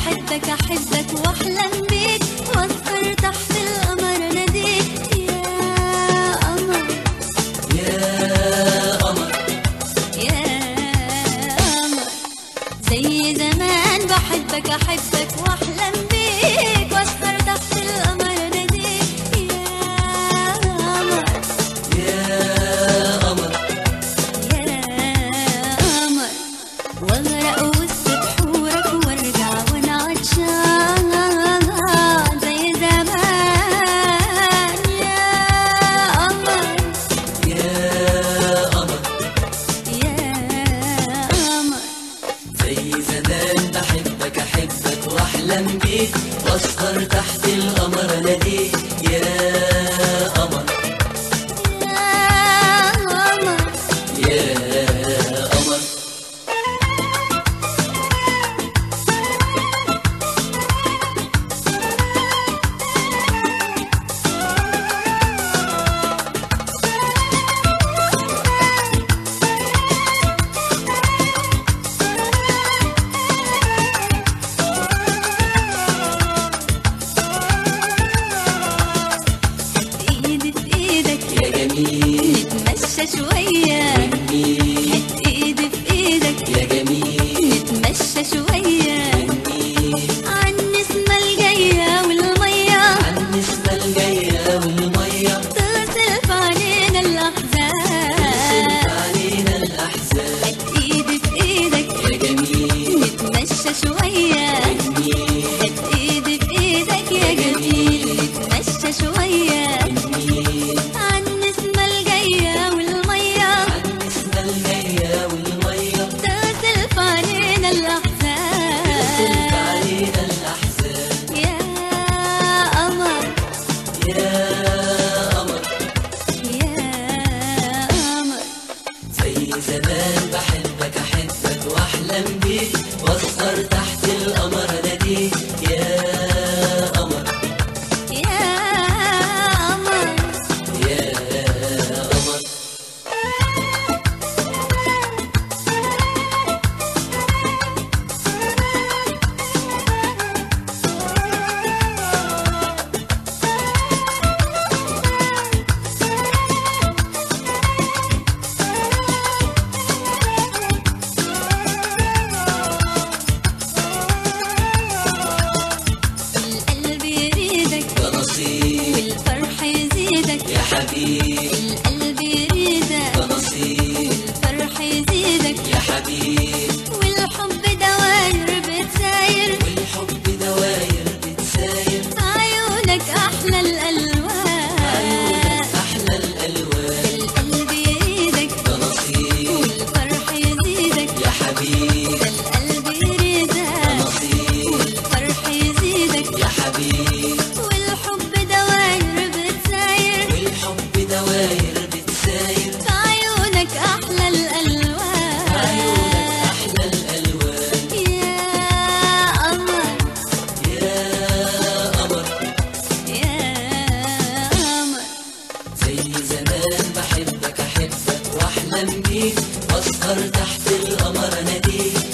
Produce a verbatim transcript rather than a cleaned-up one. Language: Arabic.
بحبك أحبك وأحلم بيك وأسهر تحت القمر ناديك يا قمر يا قمر يا قمر. زي زمان بحبك أحبك وأحلم بيك وأسهر تحت القمر ناديك يا قمر يا قمر يا قمر. واغرق وسط بحورك وارجع وانا عطشان زي زمان يا قمر يا قمر يا قمر. زي زمان بحبك أحبك وأحلم بيك وأسهر تحت القمر أناديك يا قمر يا قمر يا قمر. ايدي في ايدك يا جميل نتمشى شوية. جميل هات ايدي في ايدك يا جميل نتمشى شوية جميل عن النسمة الجاية والمية عن النسمة الجاية والمية تغسل في عينينا الأحزان. علينا الأحزان هات ايدي في ايدك يا جميل نتمشى شوية. جميل هات ايدي في ايدك يا جميل نتمشى شوية جميل عن النسمة الجاية والمية عن النسمة الجاية والمية تغسل في عينينا الأحزان. علينا الأحزان يا قمر يا قمر. يا قمر. زي زمان بحبك أحبك وأحلم بيك وأسهر تحت القمر أناديك يا قمر يا قمر يا قمر. القلب يريدك يا نصيب والفرح يزيدك. يا حبيب القلب يريدك يا نصيب والفرح يزيدك يا حبيب. والحب دواير بتساير والحب دواير بتساير عيونك أحلى الألوان. أحلى الألوان. القلب يريدك يا نصيب والفرح يزيدك. يا حبيب القلب يريدك يا نصيب والفرح يزيدك يا حبيب. والحب دواير بتساير والحب دواير بتساير عيونك أحلى عيونك الألوان. أحلى الألوان. يا قمر يا قمر. يا قمر. زي زمان بحبك أحبك وأحلم بيك وأسهر تحت القمر أناديك